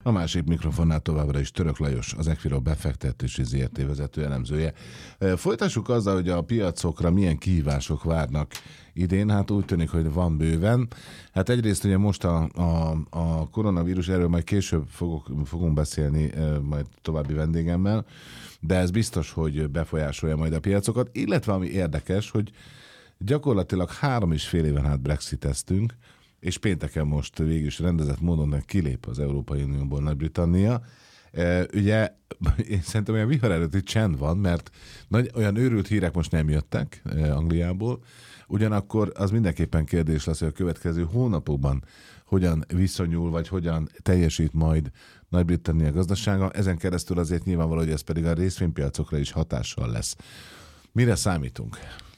A másik mikrofonnál továbbra is Török Lajos, az Equiro befektetési ZRT vezető elemzője. Folytassuk azzal, hogy a piacokra milyen kihívások várnak idén. Hát úgy tűnik, hogy van bőven. Hát egyrészt ugye most a koronavírus, erről majd később fogunk beszélni majd további vendégemmel, de ez biztos, hogy befolyásolja majd a piacokat, illetve ami érdekes, hogy gyakorlatilag 3,5 éven át brexiteztünk, és pénteken most végül is rendezett módon kilép az Európai Unióból Nagy-Britannia. Ugye én szerintem olyan vihar előtti csend van, mert olyan őrült hírek most nem jöttek Angliából, ugyanakkor az mindenképpen kérdés lesz, hogy a következő hónapokban hogyan viszonyul, vagy hogyan teljesít majd Nagy-Britannia gazdasága. Ezen keresztül azért nyilvánvaló, hogy ez pedig a részvénypiacokra is hatással lesz. Mire számítunk?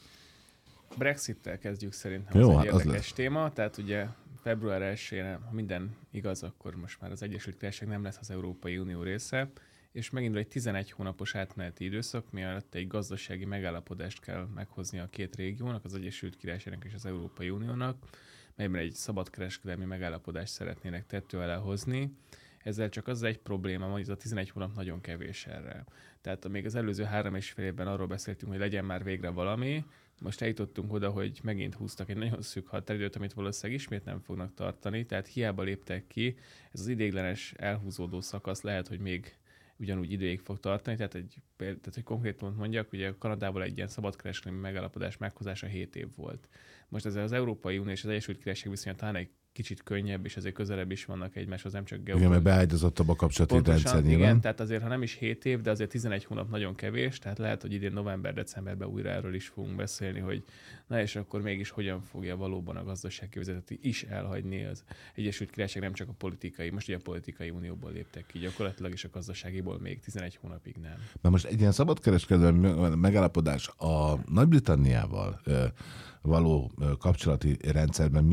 Brexit-tel kezdjük szerintem, jó, az egy érdekes téma, tehát ugye február 1-én, ha minden igaz, akkor most már az Egyesült Királyság nem lesz az Európai Unió része, és megindul egy 11 hónapos átmeneti időszak, mielőtt egy gazdasági megállapodást kell meghozni a két régiónak, az Egyesült Királyságnak és az Európai Uniónak, melyben egy szabadkereskedelmi megállapodást szeretnének tető alá hozni. Ezzel csak az egy probléma, hogy ez a 11 hónap nagyon kevés erre. Tehát még az előző 3,5 évben arról beszéltünk, hogy legyen már végre valami, most eljutottunk oda, hogy megint húztak egy nagyon szűk határidőt, amit valószínűleg ismét nem fognak tartani, tehát hiába léptek ki, ez az ideiglenes elhúzódó szakasz lehet, hogy még ugyanúgy ideig fog tartani, tehát hogy konkrétan mondjak, ugye Kanadával egy ilyen szabadkereskedelmi megállapodás meghozása 7 év volt. Most ezzel az Európai Unió és az Egyesült Királyság viszonya talán egy kicsit könnyebb, és ezért közelebb is vannak egymáshoz, nem csak Igen, mert beágyazottabb a kapcsolati rendszer nyilván. Igen, tehát azért, ha nem is 7 év, de azért 11 hónap nagyon kevés, tehát lehet, hogy idén november-decemberben újra erről is fogunk beszélni, hogy na és akkor mégis hogyan fogja valóban a gazdasági vezető is elhagyni az Egyesült Királyság, nem csak a politikai, most ugye a politikai unióból léptek ki gyakorlatilag, és a gazdaságiból még 11 hónapig nem. Na most egy ilyen szabadkereskedelmi megállapodás a Nagy-Britanniával való kapcsolati rendszerben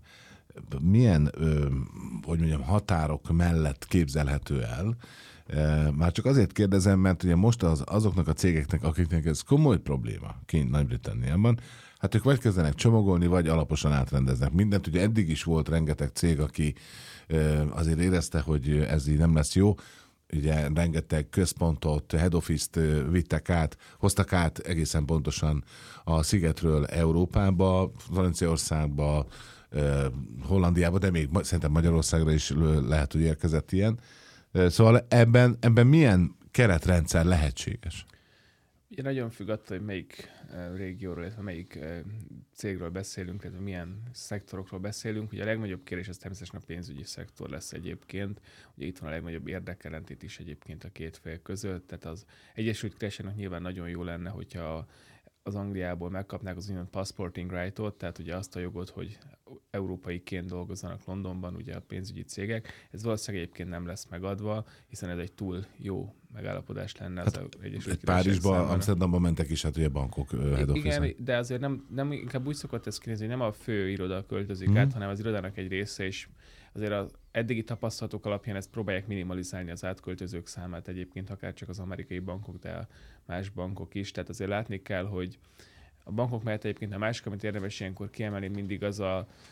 milyen hogy mondjam, határok mellett képzelhető el. Már csak azért kérdezem, mert ugye most azoknak a cégeknek, akiknek ez komoly probléma kint Nagy-Britanniában, hát ők vagy kezdenek csomagolni, vagy alaposan átrendeznek mindent. Ugye eddig is volt rengeteg cég, aki azért érezte, hogy ez így nem lesz jó. Ugye rengeteg központot, head office-t hoztak át egészen pontosan a szigetről Európába, Franciaországba, Hollandiába, de még szerintem Magyarországra is lehet, hogy érkezett ilyen. Szóval ebben milyen keretrendszer lehetséges? Ugye nagyon függ attól, hogy melyik régióról, illetve melyik cégről beszélünk, illetve milyen szektorokról beszélünk. Ugye a legnagyobb kérdés az természetesen a pénzügyi szektor lesz egyébként. Ugye itt van a legnagyobb érdekellentét is egyébként a két fél között. Tehát az Egyesült Királyságnak nyilván nagyon jó lenne, hogyha az Angliából megkapnák az úgynevezett passporting right-ot, tehát ugye azt a jogot, hogy európaiként dolgozzanak Londonban, ugye a pénzügyi cégek. Ez valószínűleg egyébként nem lesz megadva, hiszen ez egy túl jó megállapodás lenne az Egyesült Királyság Párizsba, Amsterdamba mentek is, hát ugye bankok head office-en. Igen, de azért nem inkább úgy szokott ez kinézni, hogy nem a fő iroda költözik át, hanem az irodának egy része is. Azért az eddigi tapasztalatok alapján ezt próbálják minimalizálni az átköltözők számát egyébként, akár csak az amerikai bankok, de más bankok is. Tehát azért látni kell, hogy a bankok mellett egyébként a másik, amit érdemes ilyenkor kiemelni, mindig az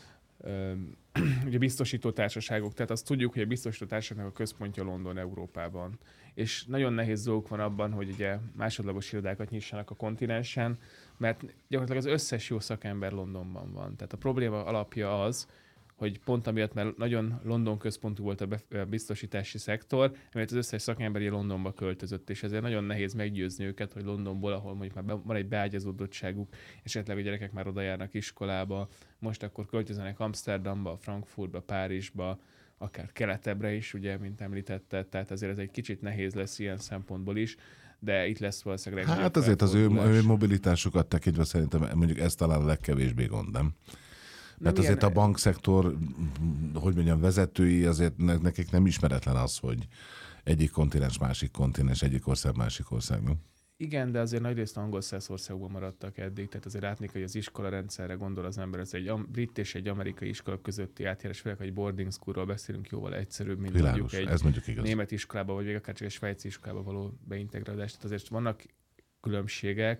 ugye biztosító társaságok. Tehát azt tudjuk, hogy a biztosító társaságnak a központja London, Európában. És nagyon nehéz dolguk van abban, hogy ugye másodlagos irodákat nyissanak a kontinensen, mert gyakorlatilag az összes jó szakember Londonban van. Tehát a probléma alapja az, hogy pont amiatt, mert nagyon London központú volt a biztosítási szektor, amiatt az összes szakember Londonba költözött, és ezért nagyon nehéz meggyőzni őket, hogy Londonból, ahol mondjuk már van egy beágyazódottságuk, esetleg a gyerekek már oda járnak iskolába, most akkor költözenek Amsterdamba, Frankfurtba, Párizsba, akár keletebbre is, ugye, mint említette, tehát azért ez egy kicsit nehéz lesz ilyen szempontból is, de itt lesz valószínűleg... Hát azért az ő mobilitásukat tekintve szerintem mondjuk ez talán a legkevésbé gond, nem? Mert azért a bankszektor, hogy mondjam, vezetői, azért nekik nem ismeretlen az, hogy egyik kontinens, másik kontinens, egyik ország, másik ország. Igen, de azért nagyrészt angol-szász országokban maradtak eddig, tehát azért látni, hogy az iskola rendszerre gondol az ember, ez egy brit és egy amerikai iskola közötti átjárás, főleg, hogy boarding schoolról beszélünk, jóval egyszerűbb, mint Világos, mondjuk egy német iskolába, vagy akár csak egy svájci iskolába való beintegrálás. Tehát azért vannak különbségek.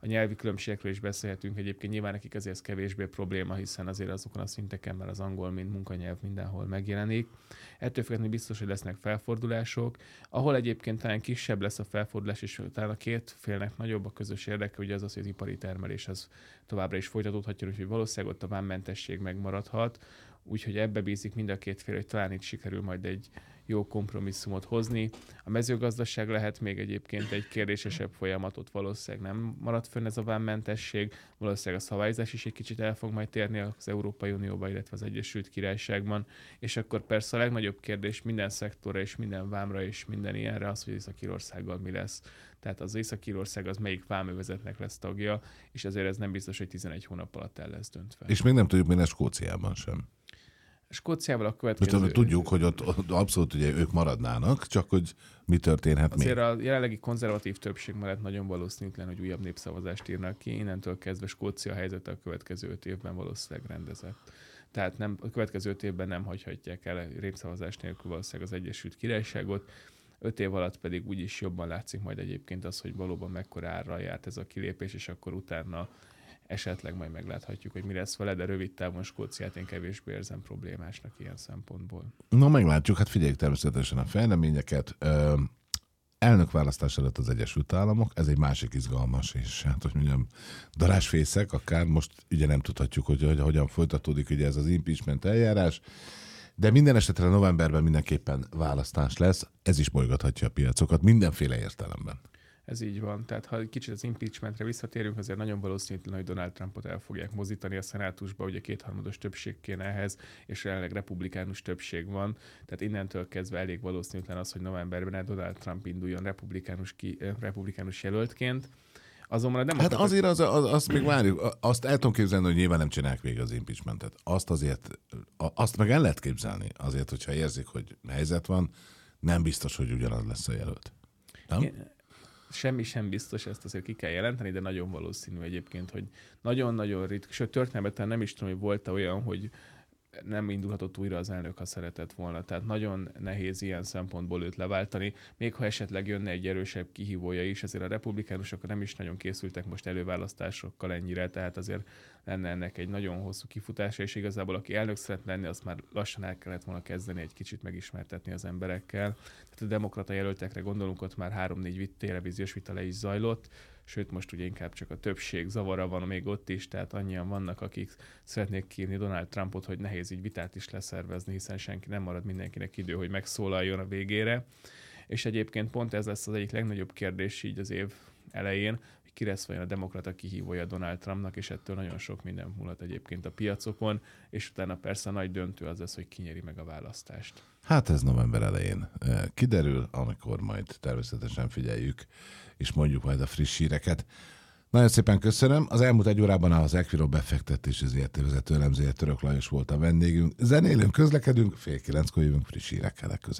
A nyelvi különbségekről is beszélhetünk, egyébként nyilván nekik azért ez kevésbé probléma, hiszen azért azokon a szinteken már az angol, mint munkanyelv mindenhol megjelenik. Ettől függetlenül biztos, hogy lesznek felfordulások, ahol egyébként talán kisebb lesz a felfordulás, és talán a két félnek nagyobb a közös érdeke, ugye az, hogy az ipari termelés az továbbra is folytatódhatja, úgyhogy valószínűleg ott a vámmentesség megmaradhat, úgyhogy ebbe bízik mind a két fél, hogy talán itt sikerül majd egy jó kompromisszumot hozni. A mezőgazdaság lehet még egyébként egy kérdésesebb folyamatot, valószínűleg nem marad fönn ez a vámmentesség, valószínűleg a szabályozás is egy kicsit el fog majd térni az Európai Unióba, illetve az Egyesült Királyságban, és akkor persze a legnagyobb kérdés minden szektorra és minden vámra és minden ilyenre az, hogy Észak-Írországgal mi lesz. Tehát az Észak-Írország az melyik vámövezetnek lesz tagja, és ezért ez nem biztos, hogy 11 hónap alatt el lesz döntve. És még nem tudjuk, mi lesz Skóciában sem. Skóciával a következő... Most tudjuk, hogy ott abszolút ugye ők maradnának, csak hogy mi történhet még. Azért a jelenlegi konzervatív többség mellett nagyon valószínűtlen, hogy újabb népszavazást írnak ki. Innentől kezdve Skócia helyzete a következő 5 évben valószínűleg rendezett. Tehát a következő 5 évben nem hagyhatják el népszavazás nélkül valószínűleg az Egyesült Királyságot. 5 év alatt pedig úgyis jobban látszik majd egyébként az, hogy valóban mekkora árral járt ez a kilépés, és akkor utána esetleg majd megláthatjuk, hogy mi lesz vele, de rövid távon Skóciát én kevésbé érzem problémásnak ilyen szempontból. No, meglátjuk, hát figyeljük természetesen a fejleményeket. Elnökválasztás előtt az Egyesült Államok, ez egy másik izgalmas, és hát, hogy mondjam, darásfészek, akár most ugye nem tudhatjuk, hogy hogyan folytatódik ugye ez az impeachment eljárás, de minden esetre novemberben mindenképpen választás lesz, ez is bolygathatja a piacokat mindenféle értelemben. Ez így van. Tehát ha egy kicsit az impeachmentre visszatérünk, azért nagyon valószínűtlen, hogy Donald Trumpot el fogják mozdítani a szenátusba, ugye 2/3 többség kéne ehhez, és jelenleg republikánus többség van. Tehát innentől kezdve elég valószínűtlen az, hogy novemberben Donald Trump induljon republikánus jelöltként. Azonban a demokraták... Hát azért azt még várjuk, azt el tudom képzelni, hogy nyilván nem csinálják végig az impeachmentet. Azt meg el lehet képzelni, azért, hogyha érzik, hogy helyzet van, nem biztos, hogy ugyanaz lesz a jelölt. Nem? Semmi sem biztos, ezt azért ki kell jelenteni, de nagyon valószínű egyébként, hogy nagyon-nagyon ritka, sőt történetben nem is tudom, hogy volt olyan, hogy nem indulhatott újra az elnök, ha szeretett volna. Tehát nagyon nehéz ilyen szempontból őt leváltani, még ha esetleg jönne egy erősebb kihívója is, azért a republikánusok nem is nagyon készültek most előválasztásokkal ennyire, tehát azért lenne ennek egy nagyon hosszú kifutása, és igazából aki elnök szeretne lenni, azt már lassan el kellett volna kezdeni egy kicsit megismertetni az emberekkel. Tehát a demokrata jelöltekre gondolunk, ott már 3-4 televíziós vita le is zajlott, sőt most ugye inkább csak a többség zavara van még ott is, tehát annyian vannak, akik szeretnék kérni Donald Trumpot, hogy nehéz így vitát is leszervezni, hiszen senki nem marad mindenkinek idő, hogy megszólaljon a végére. És egyébként pont ez lesz az egyik legnagyobb kérdés így az év elején, hogy ki lesz vajon a demokrata kihívója Donald Trumpnak, és ettől nagyon sok minden múlhat egyébként a piacokon, és utána persze a nagy döntő az lesz, hogy ki nyeri meg a választást. Hát ez november elején kiderül, amikor majd természetesen figyeljük, és mondjuk majd a friss híreket. Nagyon szépen köszönöm. Az elmúlt 1 órában az Equirov befektetési ZRT vezető elemzője Török Lajos volt a vendégünk. Zenélünk, közlekedünk, 8:30 jövünk friss hírekkel legközelebb.